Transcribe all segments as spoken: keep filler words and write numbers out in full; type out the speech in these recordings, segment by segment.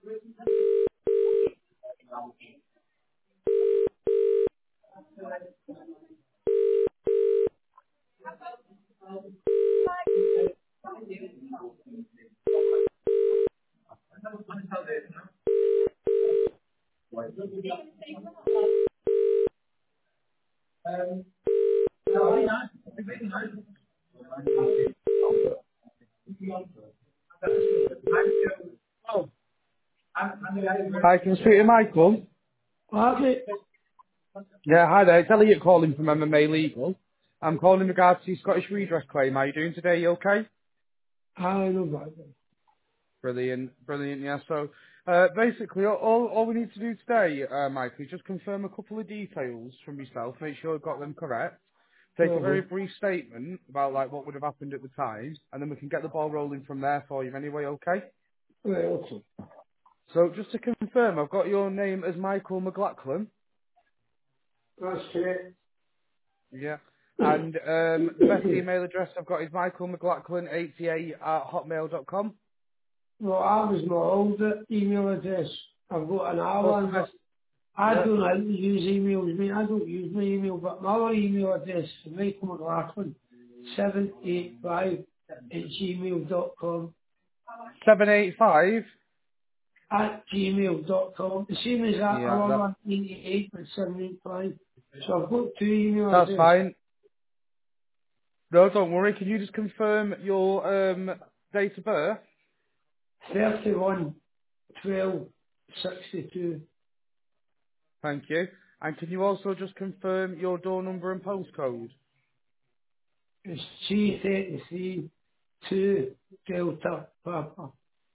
Oh, Hi, can I speak to Michael? that's it. Yeah, hi there. It's Elliot calling from M M A Legal. I'm calling in regards to your Scottish redress claim. How are you doing today? You okay? I know about it. Brilliant, brilliant. Yeah. So, uh, basically, all all all we need to do today, uh, Michael, is just confirm a couple of details from yourself. Make sure I've got them correct. Take a very Uh-huh. brief statement about like what would have happened at the time, and then we can get the ball rolling from there for you. Anyway, okay? Right, okay. So, just to confirm, I've got your name as Michael McLachlan. That's correct. Yeah. And um, the best email address I've got is michael mclaughlin eighty-eight at hotmail dot com. Well, I was my older email address. I've got an R What's the one, best? but I Yeah. don't like to use emails. I mean, I don't use my email, but my other email address is Michael McLaughlin seven eight five at gmail dot com. seven eight five. At gmail dot com. The same as that Yeah, other that, one, eighty-eight but seven eight five. So I've got two email that's addresses. fine. No, don't worry. Can you just confirm your um, date of birth? thirty-one twelve sixty-two. Thank you. And can you also just confirm your door number and postcode? It's G thirty-three two Delta Papa.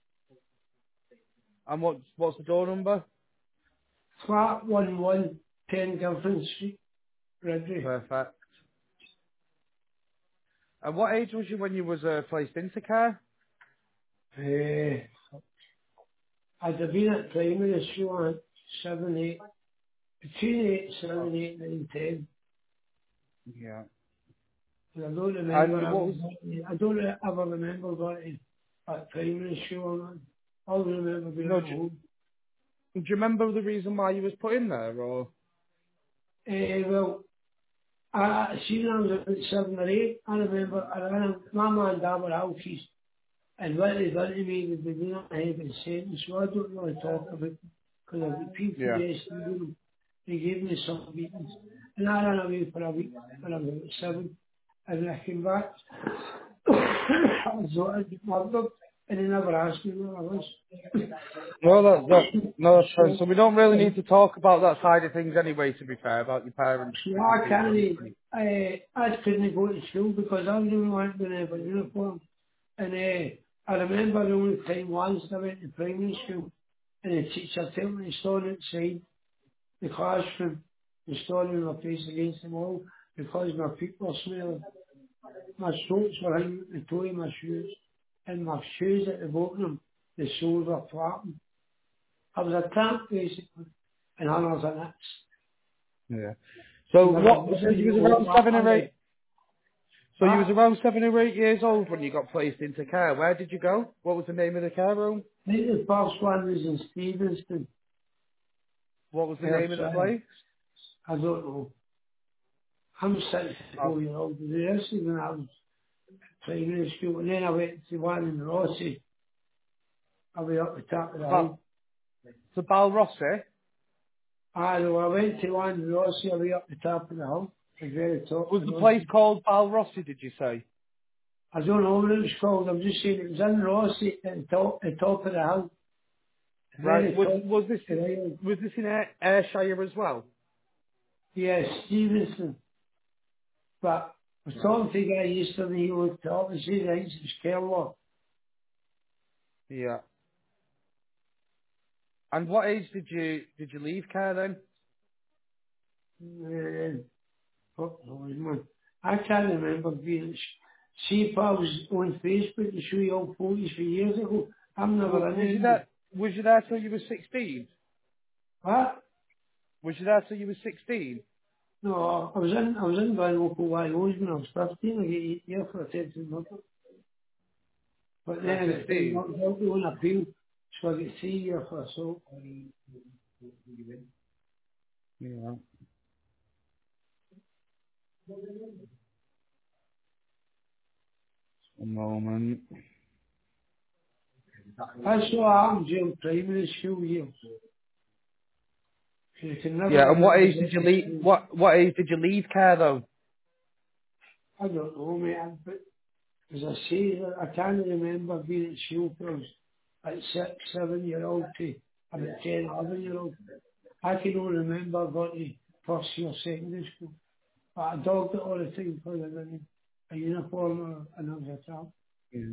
And what's, what's the door number? Flat one one ten Gilfin Street, Ridley. Perfect. And what age was you when you was uh, placed into care? Uh, I'd have been at primary school at seven, eight, between eight, Oh, seven, eight, nine, ten. yeah. And I don't remember And ever, what was... going- I don't ever remember going to at primary school. Man. I always remember being No, at do, home. do you remember the reason why you was put in there, or... Uh, well, I, I seen when I was about seven or eight. I remember, I remember my mum and dad were Alkies. And what they done to me was they didn't have a sentence, so I don't really talk about it because I've got P T Yeah. S D with them. They gave me some beatings. And I ran away for a week when I was about seven. And when I came back, I was sort of murdered. And they never asked me where I was. No, that, that, no, that's fine. so, So we don't really um, need to talk about that side of things anyway, to be fair, about your parents so and I things, can't, obviously. I, I couldn't go to school because I was the only one going to have a uniform. And uh, I remember the only time once I went to primary school and the teacher told me to stand outside the classroom and stand with my face against the wall because my feet were smelling. My socks were hanging at the toe of my shoes and my shoes at the bottom, the soles were flapping. I was a tramp basically and I was an axe. Yeah. So And there was what, so nothing you to was hold around back seven or under. eight, so you was But around seven or eight years old when you got placed into care. Where did you go? What was the name of the care room? I think the first one was in Stevenston. What was the Yes, name of the I, place? I don't know. I'm Oh, sixty-four years old. The rest of when I was primary school, and then I went to one in Rossi. I was up the top of the Ba- hill. to Balrossi. I know, I went to one in Rossi, I was up the top of the hill, the very top Was of the place Rossi. called Balrossi, did you say? I don't know what it was called, I'm just saying it was in Rossi at the top, the top of the hill, the Right. very Was, top was this, of the hill. was this in Air- Ayrshire as well? Yes, Stevenson. But I was Right. talking to a guy yesterday, he looked up and said, I think it's Kellogg's. Yeah. And what age did you, did you leave care then? And fuck knows, man. I can't remember being. See if I was on Facebook to show you all photos for years ago. I'm W- never in was you it. there? Was you there till you were sixteen? What? Was you there till you were sixteen? No, I was in. I was in by local Y Os when I was fifteen. I get eight years for attempted murder. But then At I got found fifteen. not guilty on appeal. So I get three years for assault. Yeah. A moment. That's what happened during primary school years. So you can never Yeah, and what remember age did you getting leave? school. What what age did you leave care though? I don't know, mate. But as I say, I can't remember being at school for us at six, seven year old to about ten, eleven year old. I can only remember going to first year secondary school. But I dogged it all the time for the a uniform or another job. Yeah.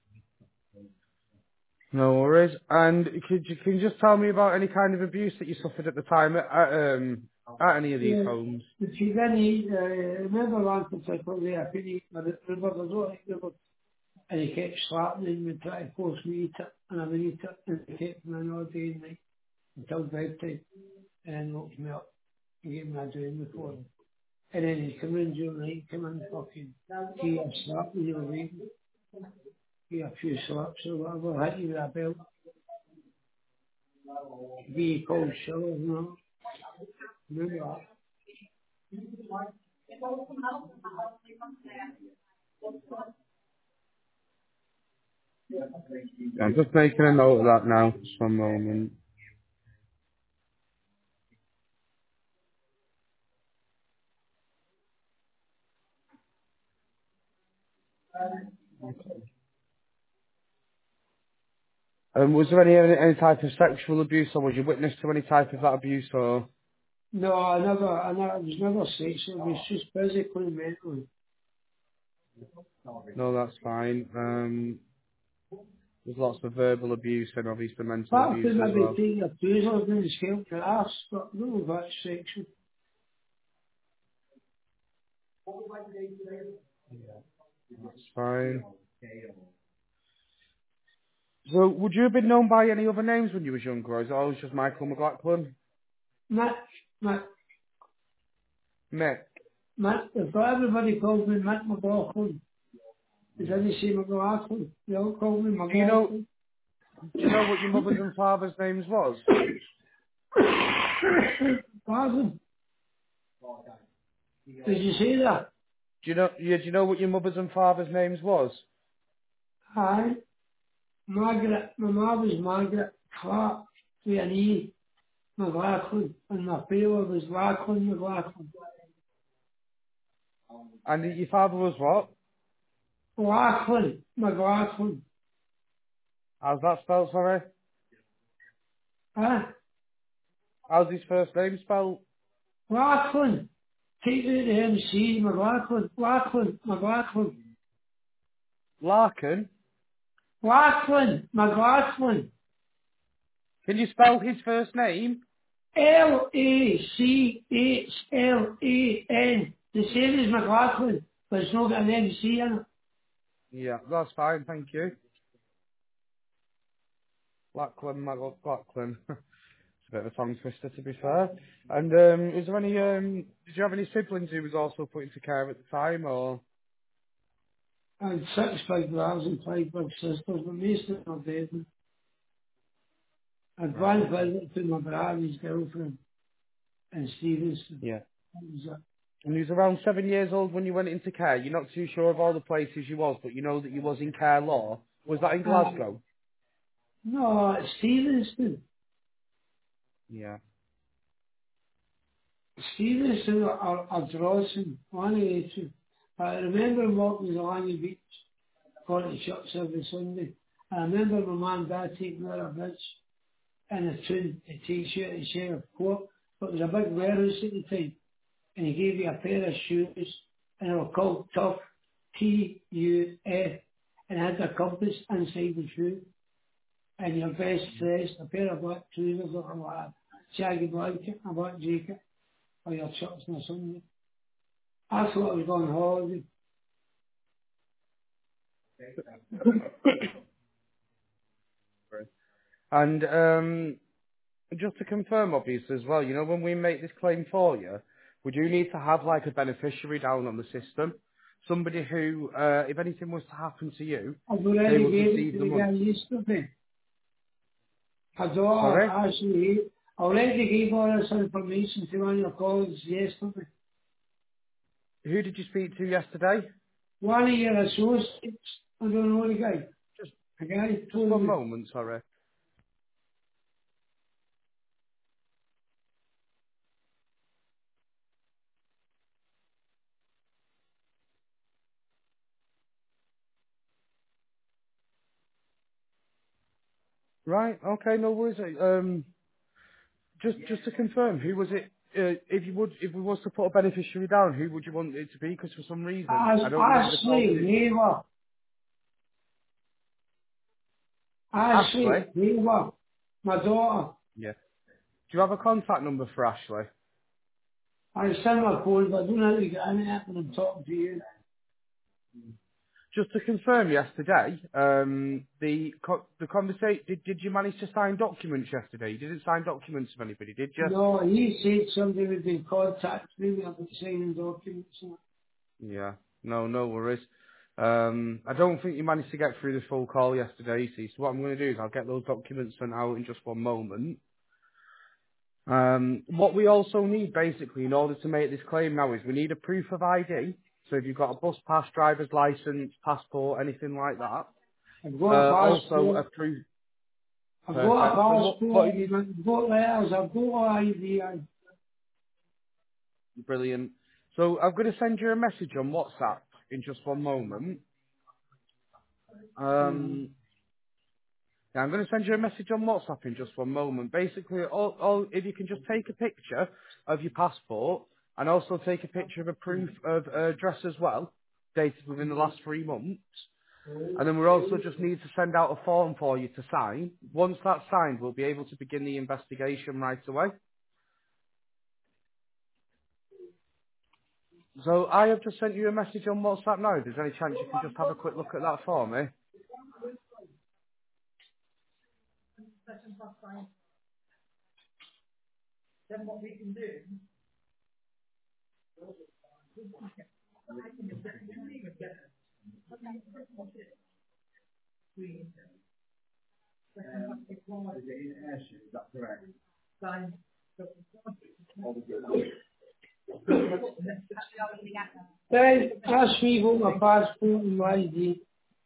No worries. And could you can you just tell me about any kind of abuse that you suffered at the time at, at um at any of these Yeah. homes? But she then eat, uh, remember one particularly, I couldn't eat my river, I don't eat river. And he kept slapping me and trying to force me to eat it, and I would eat it, and he kept me in all day and night until bedtime, and then locked me up and gave me a doing before. And then he come in during the night, come in fucking, he a slap when you were waiting, he a few slaps or whatever, hit you with a belt, be called shillers and all, remember that? I'm just making a note of that now. Just one moment. Um, was there any any type of sexual abuse, or was you witness to any type of that abuse, or? No, I never, I never, it was never sexual, it was just physically, mentally. No, that's fine. Um, there's lots of verbal abuse and obviously mental Apart abuse from as maybe well. taking a taser and scalp your ass, but no, that's sexual. That's fine. So, would you have been known by any other names when you was younger, or is it always just Michael McLaughlin? Matt, Matt, Mick. Matt, if everybody calls me Matt McLaughlin, is any say McLaughlin? They all call me Do you know? McLaughlin. Do you know what your mother's and father's names was? Pardon? Did you say that? Do you know? Yeah, do you know what your mother's and father's names was? Aye. Margaret, my mum was Margaret Clark, with an E, McLaughlin, and my father was Lachlan McLaughlin. And your father was what? Lachlan McLaughlin. How's that spelled, sorry? Huh? How's his first name spelled? Lachlan. Take it to M C, McLaughlin. Lachlan, McLaughlin. Larkin? Lachlan, McLaughlin. Can you spell his first name? L A C H L A N. The same as McLaughlin, but it's not got an M C in it. Yeah, that's fine, thank you. Lachlan, McLaughlin. It's a bit of a tongue twister, to be fair. And um, is there any? Um, did you have any siblings who was also put into care at the time, or? I had six big brothers and five big sisters, but most of them are dead. I had Right. one visit to my brother and his girlfriend in Stevenson. Yeah. That was it. And you was around seven years old when you went into care. You're not too sure of all the places you was, but you know that you was in care law. Was that in Uh, Glasgow? no, it's Stevenson. Yeah. Stevenson or, or, or Drawson, one of the two. I remember walking along the beach, going to church every Sunday. I remember my mum and dad taking her a bridge in a tune to take you to Sheriff Court, but it was a big warehouse at the time, and he gave you a pair of shoes, and they were called Tough, T U F, and it had a compass inside the shoe, and your best dress, a pair of black trousers or like a shaggy blanket, a black jacket, for your church on a Sunday. I thought I was going on holiday. And um, just to confirm, obviously, as well, you know, when we make this claim for you, we do need to have like a beneficiary down on the system. Somebody who, uh, if anything was to happen to you, I've they already would gave it receive to the the money. guy yesterday. I daughter Sorry? actually, I already gave all this information to one of your colleagues yesterday. Who did you speak to yesterday? One of your associates, I don't know the guy, Just, the guy just told one me, moment, sorry. Right, okay, no worries. Um, just, just to confirm, who was it? Uh, if you would, if we was to put a beneficiary down, who would you want it to be? Because for some reason, As I don't remember the call. Ashley Haver, Ashley. Ashley Haver, my daughter, Yeah. Do you have a contact number for Ashley? I sent my phone, but I don't know how to get in it when I'm talking to you. Just to confirm, yesterday, um, the co- the conversation. Did did you manage to sign documents yesterday? You didn't sign documents of anybody, did you? No, he said somebody would be in contact with me about signing documents. Yeah. No, no worries. Um, I don't think you managed to get through the full call yesterday, you see. So what I'm going to do is I'll get those documents sent out in just one moment. Um, what we also need, basically, in order to make this claim now, is we need a proof of I D. So if you've got a bus pass, driver's license, passport, anything like that. I've got a Uh, also passport, a proof. I've got a Perfect. So what, what passport, you need, I've got letters, I've got I D. I, brilliant. So I'm going to send you a message on WhatsApp in just one moment. mm-hmm. Um, yeah, I'm going to send you a message on WhatsApp in just one moment. Basically, all, all, if you can just take a picture of your passport and also take a picture of a proof of uh, address as well, dated within the last three months. And then we also just need to send out a form for you to sign. Once that's signed, we'll be able to begin the investigation right away. So I have just sent you a message on WhatsApp now. If there's any chance you can just have a quick look at that for me. Then ask me about my passport and my I D.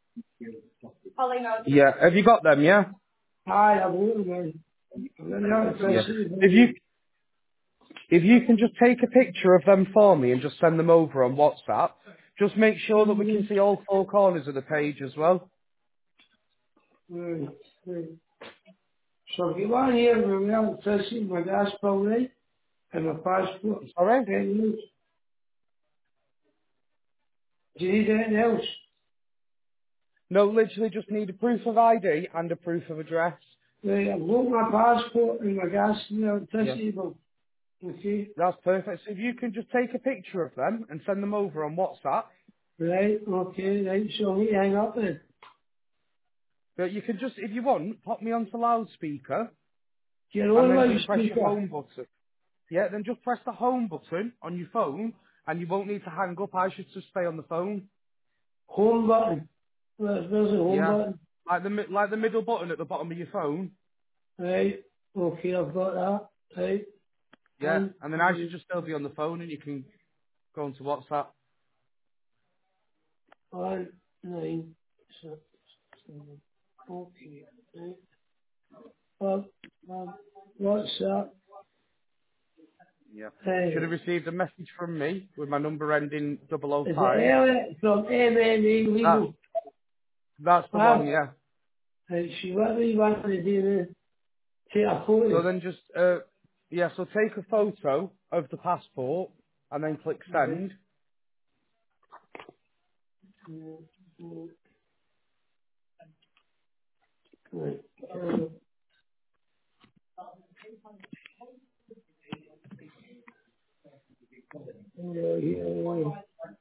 Yeah, have you got them, yeah? Aye, I've got them. I'm in the Yeah. electricity If bill. you if you can just take a picture of them for me and just send them over on WhatsApp, just make sure that we can see all four corners of the page as well. Right, right. So if you want here with my electricity, my gas bill, right, and my passport, Sorry? anything else? Do you need anything else? No, literally just need a proof of I D and a proof of address. Right, I've got my passport and my gas and Yeah. electricity bill. Okay. That's perfect. So if you can just take a picture of them and send them over on WhatsApp, Right, okay, right, so we hang up then. but you can just, if you want, pop me onto loudspeaker Your and own then just press your loudspeaker. home button. Yeah, then just press the home button on your phone and you won't need to hang up. I should just stay on the phone. Home button. Where's, where's the home Yeah. button? Like the, mi- like the middle button at the bottom of your phone. Right, okay, I've got that. Right, Yeah. one, And then I should two, just still be on the phone and you can go onto WhatsApp. one, nine, six, seven. Okay, right. Um, um, what's that? Yeah. Should have Hey, received a message from me with my number ending double oh is it 005. Elliot from M M A That, Legal? that's the one, Ah, yeah. and she what do you want to do now? Take a So photo. then just, uh, yeah, so take a photo of the passport and then click Right, send. mm, mm, right. Um, yeah, yeah,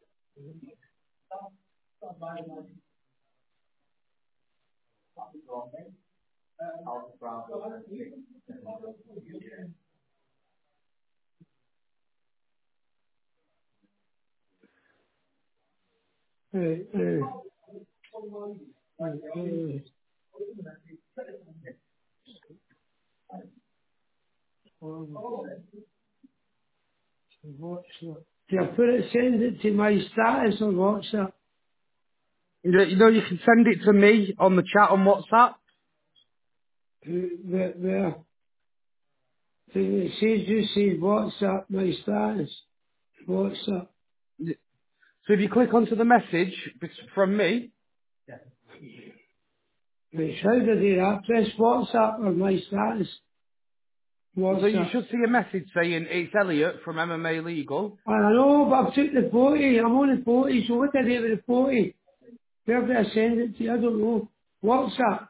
yeah. Right, right. Mm, mm. WhatsApp. Do I put it, send it to my status on WhatsApp? You you know, you can send it to me on the chat on WhatsApp. Where, where, it says, just says WhatsApp, my status. WhatsApp. So if you click onto the message it's from me, Right, how do I do that? Press WhatsApp or my status. so you WhatsApp. should see a message saying it's Elliot from M M A Legal. And I know, but I've took the forty. I'm on the forty, so what do I do with the forty? Where do I send it to? I don't know. WhatsApp.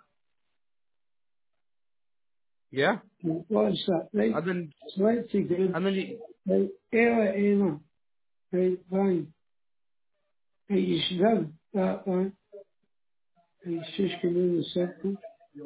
Yeah, WhatsApp, right? and then Select the groups. and then you, Right, Ella, Emma. Right, fine. Right, you should have that one. Right, it's just come in a second.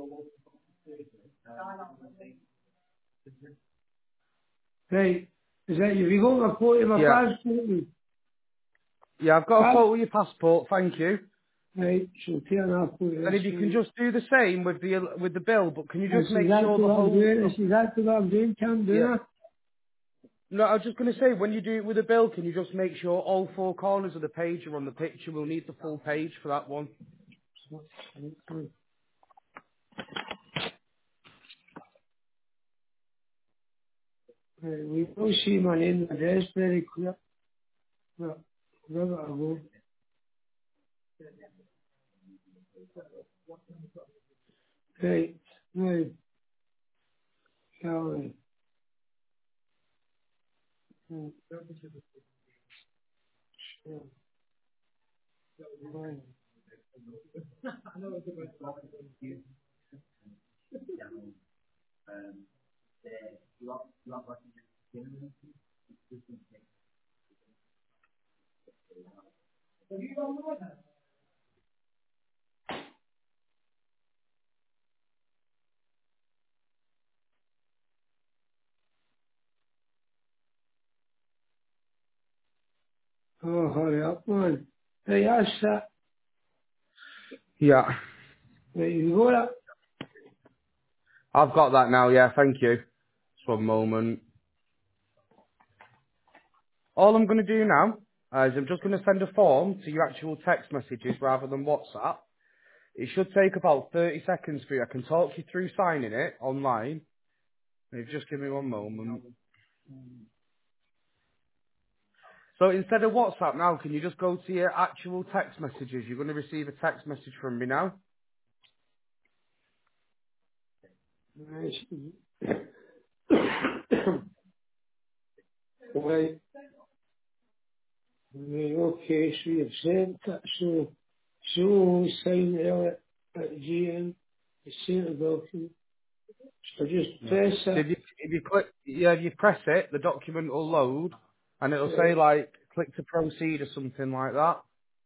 Right, is that you? Have you got my photo of my yeah, passport? yeah. I've got a Pass? photo of your passport. Thank you. Right, so turn that photo And this if you can way. just do the same with the with the bill, but can you That's just make sure exactly the what I'm whole? doing. The, That's exactly what I'm doing. Can't do yeah. that. No, I was just going to say, when you do it with a bill, can you just make sure all four corners of the page are on the picture? We'll need the full page for that one. Right, we don't see my name and address very clear. But where do I go? Right, right, Calvin. Right, sure, right. Oh, hurry up, man. Right, that's that. Yeah. Right, you got it? I've got that now, yeah, thank you. Just one moment. All I'm going to do now uh, is I'm just going to send a form to your actual text messages rather than WhatsApp. It should take about thirty seconds for you. I can talk you through signing it online. If you just give me one moment. So instead of WhatsApp now, can you just go to your actual text messages? You're going to receive a text message from me now. Right. Right, right, okay, so you've sent it, so, so sign it at G M, you sent a document. So just Yeah. press So it. if you, if you click, yeah, if you press it, the document will load, and it'll say Right. like, click to proceed or something like that.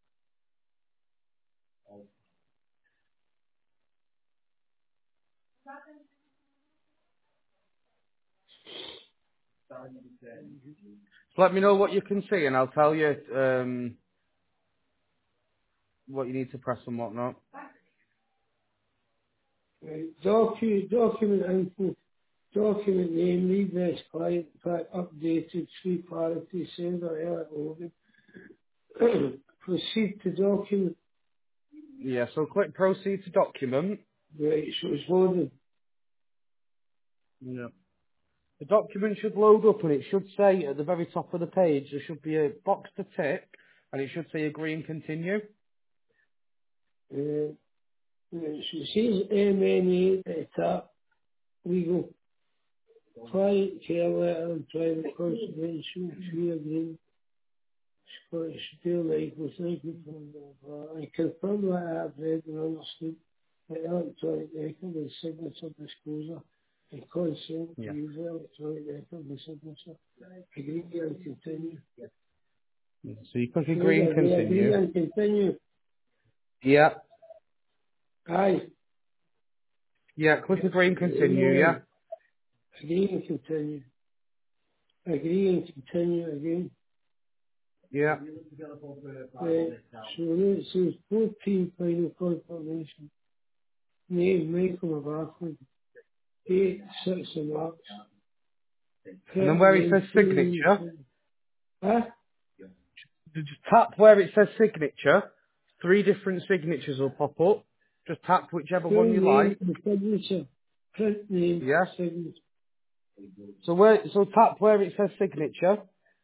So let me know what you can see, and I'll tell you um, what you need to press and whatnot. Right. Docu, document info, document name, lead this client, fact updated, free parity, sender, error, loaded. Proceed to document. Yeah, so click proceed to document. Right, so it's loaded. Yeah. The document should load up, and it should say at the very top of the page there should be a box to tick, and it should say agree and continue. Uh, right, so it says M N A at the top, legal, client care letter and private confidential, fee agreement, Scottish Steel Legal, thank you for that. I confirm that I have read and understood the electronic record and signature disclosure and consent to Yeah. use the electronic record and signature. Agree and continue. So you click Should agree and I agree continue. and continue? Yeah. Aye. Yeah, click agree and continue, yeah? Yeah. Agree and continue. Agree and continue again. Yeah. Right. So then it says fourteen final confirmation. Name Michael McLaughlin. Date six of March. And then where it Curtain says name, signature, two, huh? just tap where it says signature. Three different signatures will pop up. Just tap whichever one Full you name like. and signature. Print name, Yeah. signature. So where, so tap where it says signature.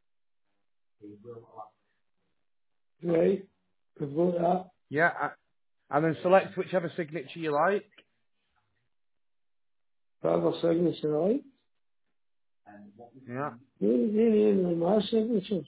Right? I've got that. Yeah. a- And then select whichever signature you like. Father signature, right? Yeah. No, no name and my signature.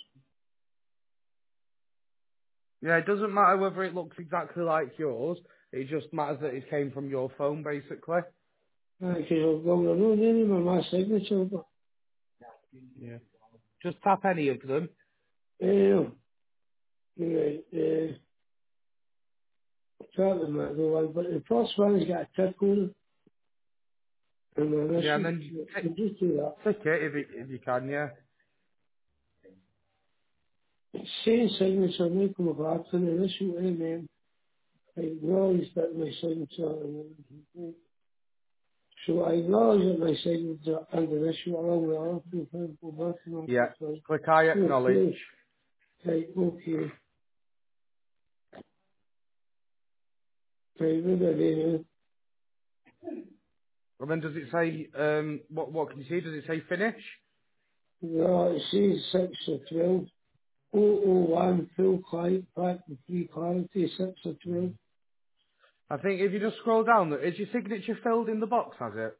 Yeah, it doesn't matter whether it looks exactly like yours. It just matters that it came from your phone, basically. Because I've got no name and my signature, but, Yeah. Just tap any of them. anyway, right, uh, try them that, the one, but the first one's got a tick on it, and then this Yeah, and one, then you tick, we'll just do that. tick it if, it, if you can, yeah. Same signature, Michael McLaughlin, and this one, and then, I acknowledge that my signature, and then, so I acknowledge that my signature and the issue along with other people, go back and all Yeah. that, so, Click I acknowledge. okay, right, okay, right, what are they now? And then does it say, um, what, what can you see? Does it say finish? Well, it says six or twelve. oh oh one full client back with free clarity, six or twelve. I think if you just scroll down, is your signature filled in the box, has it?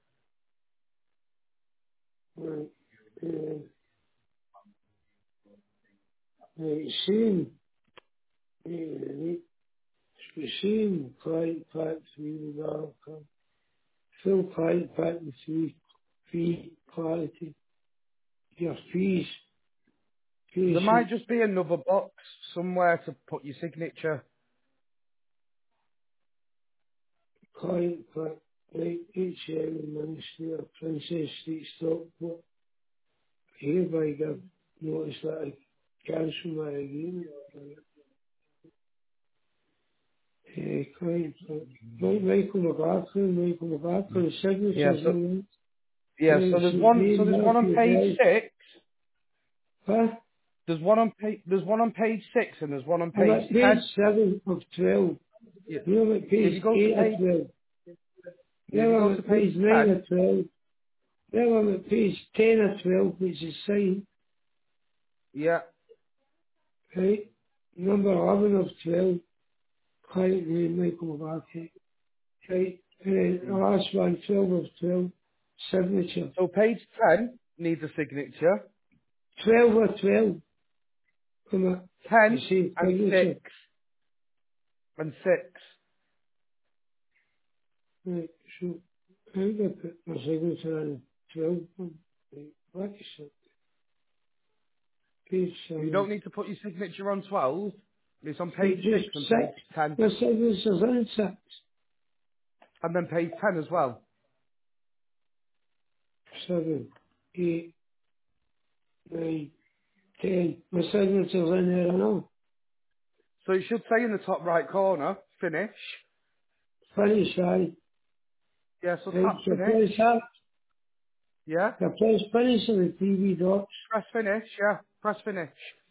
Right. Uh, right. Same. Uh, right. Same client back three with alcohol. Full client back with free, free clarity. Your fees. There Fees might just be another box somewhere to put your signature. client back. Right. H M Ministry of Princess Street Stockport. Hereby give notice that I cancel my agreement. Uh, client, uh, Mike- Michael McLaughlin, Michael McLaughlin, Yeah, signatures so, on it. yeah, so Client there's sheet one, so name, there's one on Matthew page Day. six. Huh? There's one on page, there's one on page six and there's one on I'm page at page ten. seven of twelve. Yeah. Then I'm at If page you go to eight of page, twelve. yeah, if Then you I'm go to at page page nine ten, of twelve. Then I'm at page ten of twelve, which is signed, yeah, right? Number eleven of twelve, client name, Michael McLaughlin, right? And then the yeah. last one, twelve of twelve, signature. So page ten needs a signature. twelve of twelve, come on. You ten see, and six signature. and six. Right, so I think I put my signature on twelve one. Right, what is it? Page You seven. don't need to put your signature on twelve. It's on So page just six and page six. ten. My signature's on six. And then page ten as well. Seven, eight, nine, ten. My signature's in there, I know. So it should say in the top right corner, finish. Finish, aye. Yeah, so Right, tap so finish. press that. Yeah. I press finish on the T V dots. Press finish, yeah. Press finish.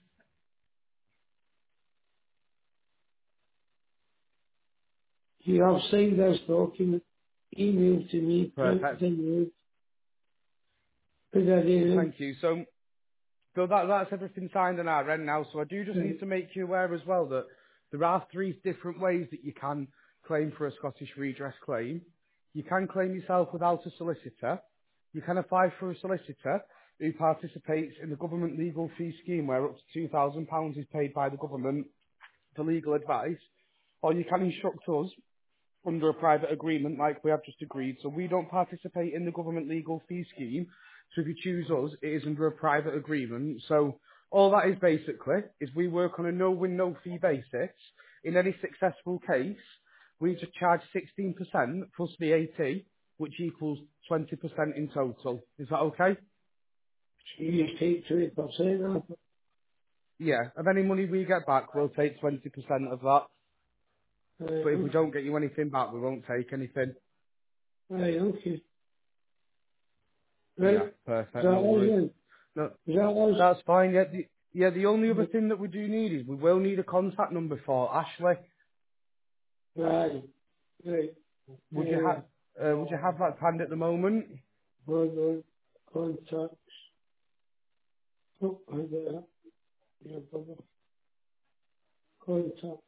You have signed this document. Email to me, printed Perfect. in you. Put that in. Thank you. So So that that's everything signed on our end now. So I do just need Right. to make you aware as well that there are three different ways that you can claim for a Scottish redress claim. You can claim yourself without a solicitor. You can apply for a solicitor who participates in the government legal fee scheme where up to two thousand pounds is paid by the government for legal advice. Or you can instruct us under a private agreement like we have just agreed. So we don't participate in the government legal fee scheme. So if you choose us, it is under a private agreement. So all that is basically is we work on a no-win, no-fee basis. In any successful case, we just charge sixteen percent plus V A T, which equals twenty percent in total. Is that okay? So you take twenty percent off it. Yeah. Of any money we get back, we'll take twenty percent of that. Right, But if we okay. don't get you anything back, we won't take anything. Right, okay. Yeah, Right? Is perfect. that No us worries. then? No, Is that us? that's fine. Yeah, the, yeah. The only other thing that we do need is we will need a contact number for Ashley. Right. Right. Would you Uh, have uh, Would you have that to hand at the moment? hold on. Contacts. Oh, I got that. Yeah, brother. Contact.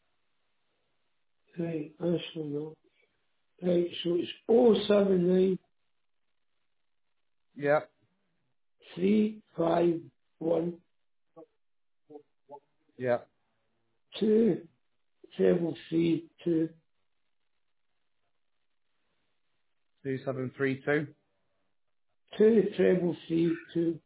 Right. Ashley, no. Right. So it's oh seven nine Yeah, three five one yeah. two seven three two Two seven three two. two treble three two.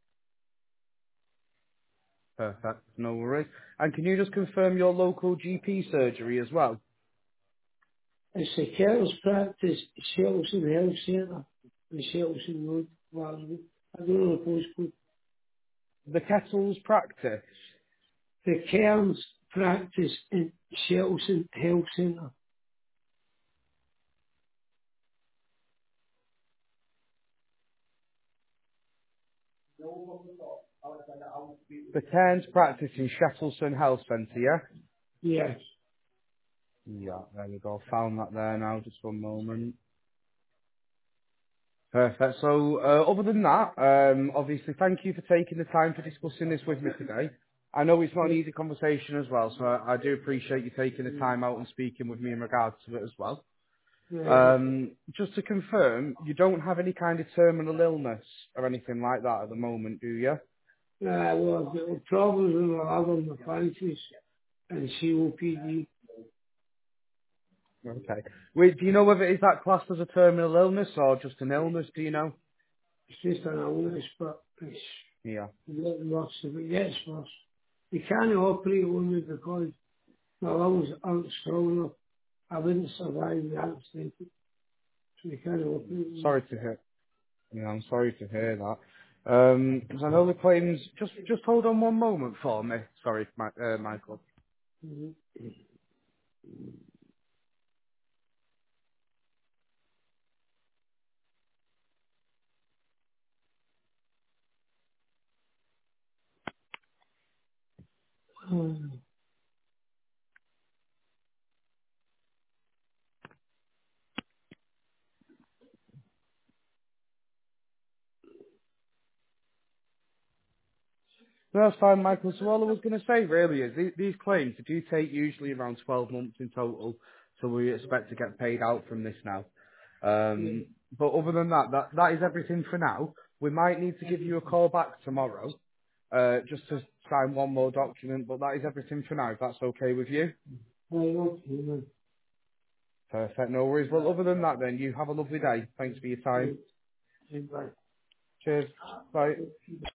Perfect. No worries. And can you just confirm your local G P surgery as well? It's the Kettles practice, Shelton Health Centre, the Shelton Road, Glasgow. I don't know the postcode. The Kettles practice. The Cairns practice in Shelton Health Centre. The Cairns practice in Shettleston Health Centre, yeah? Yes. Yeah, there we go. Found that there now. Just one moment. Perfect. So, uh, other than that, um, obviously, thank you for taking the time for discussing this with me today. I know it's not an easy conversation as well, so I, I do appreciate you taking the time out and speaking with me in regards to it as well. Right. Um, just to confirm, you don't have any kind of terminal illness or anything like that at the moment, do you? Uh, well, I've got problems with my liver, my pancreas, and C O P D. Okay. Wait, do you know whether is that classed as a terminal illness or just an illness? Do you know? It's just an illness, but it's Yeah. getting worse. If it gets worse, they can't operate on me because my lungs aren't strong enough. I wouldn't survive the accident, so they can't operate on me. Sorry to hear. Yeah, I'm sorry to hear that. Um, 'cause I know the claims. Just, just hold on one moment for me. Sorry, Mi- uh, Michael. Mhm. Um, No, that's fine, Michael. So all I was going to say really is these, these claims they do take usually around twelve months in total, so we expect to get paid out from this now. Um, but other than that, that that is everything for now. We might need to give you a call back tomorrow, uh, just to sign one more document. But that is everything for now. If that's okay with you. Right, okay, man. Perfect. No worries. Well, other than that, then you have a lovely day. Thanks for your time. Right, right, Cheers. Bye. bye.